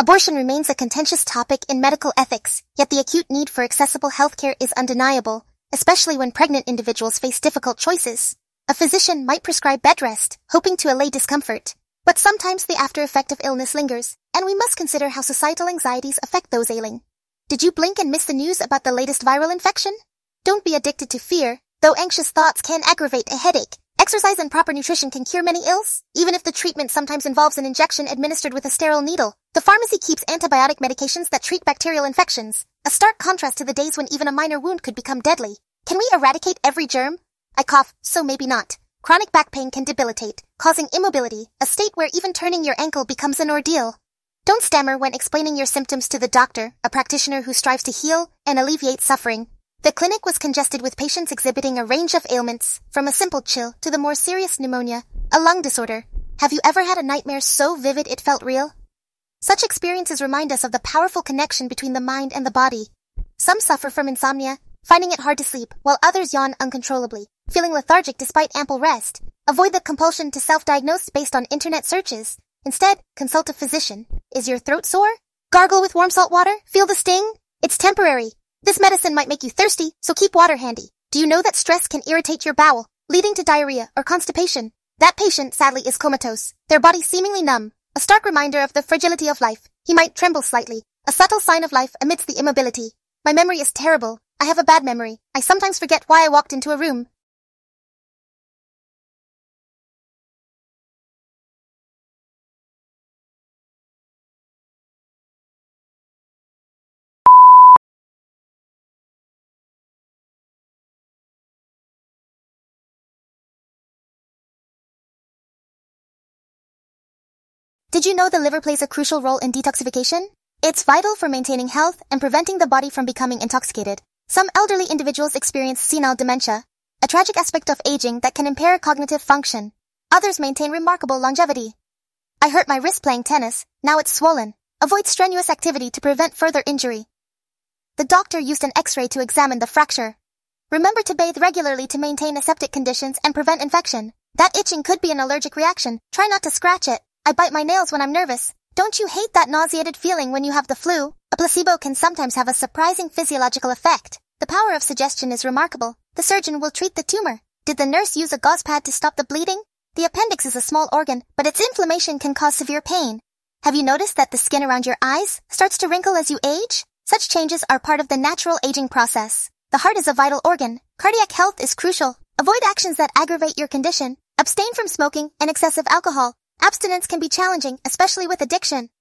Abortion remains a contentious topic in medical ethics, yet the acute need for accessible healthcare is undeniable, especially when pregnant individuals face difficult choices. A physician might prescribe bed rest, hoping to allay discomfort. But sometimes the after effect of illness lingers, and we must consider how societal anxieties affect those ailing. Did you blink and miss the news about the latest viral infection? Don't be addicted to fear. Though anxious thoughts can aggravate a headache, exercise and proper nutrition can cure many ills, even if the treatment sometimes involves an injection administered with a sterile needle. The pharmacy keeps antibiotic medications that treat bacterial infections, a stark contrast to the days when even a minor wound could become deadly. Can we eradicate every germ? I cough, so maybe not. Chronic back pain can debilitate, causing immobility, a state where even turning your ankle becomes an ordeal. Don't stammer when explaining your symptoms to the doctor, a practitioner who strives to heal and alleviate suffering. The clinic was congested with patients exhibiting a range of ailments, from a simple chill to the more serious pneumonia, a lung disorder. Have you ever had a nightmare so vivid it felt real? Such experiences remind us of the powerful connection between the mind and the body. Some suffer from insomnia, finding it hard to sleep, while others yawn uncontrollably, feeling lethargic despite ample rest. Avoid the compulsion to self-diagnose based on internet searches. Instead, consult a physician. Is your throat sore? Gargle with warm salt water? Feel the sting? It's temporary. This medicine might make you thirsty, so keep water handy. Do you know that stress can irritate your bowel, leading to diarrhea or constipation? That patient, sadly, is comatose, their body seemingly numb. A stark reminder of the fragility of life. He might tremble slightly, a subtle sign of life amidst the immobility. My memory is terrible. I have a bad memory. I sometimes forget why I walked into a room. Did you know the liver plays a crucial role in detoxification? It's vital for maintaining health and preventing the body from becoming intoxicated. Some elderly individuals experience senile dementia, a tragic aspect of aging that can impair cognitive function. Others maintain remarkable longevity. I hurt my wrist playing tennis, now it's swollen. Avoid strenuous activity to prevent further injury. The doctor used an X-ray to examine the fracture. Remember to bathe regularly to maintain aseptic conditions and prevent infection. That itching could be an allergic reaction. Try not to scratch it. I bite my nails when I'm nervous. Don't you hate that nauseated feeling when you have the flu? A placebo can sometimes have a surprising physiological effect. The power of suggestion is remarkable. The surgeon will treat the tumor. Did the nurse use a gauze pad to stop the bleeding? The appendix is a small organ, but its inflammation can cause severe pain. Have you noticed that the skin around your eyes starts to wrinkle as you age? Such changes are part of the natural aging process. The heart is a vital organ. Cardiac health is crucial. Avoid actions that aggravate your condition. Abstain from smoking and excessive alcohol. Abstinence can be challenging, especially with addiction.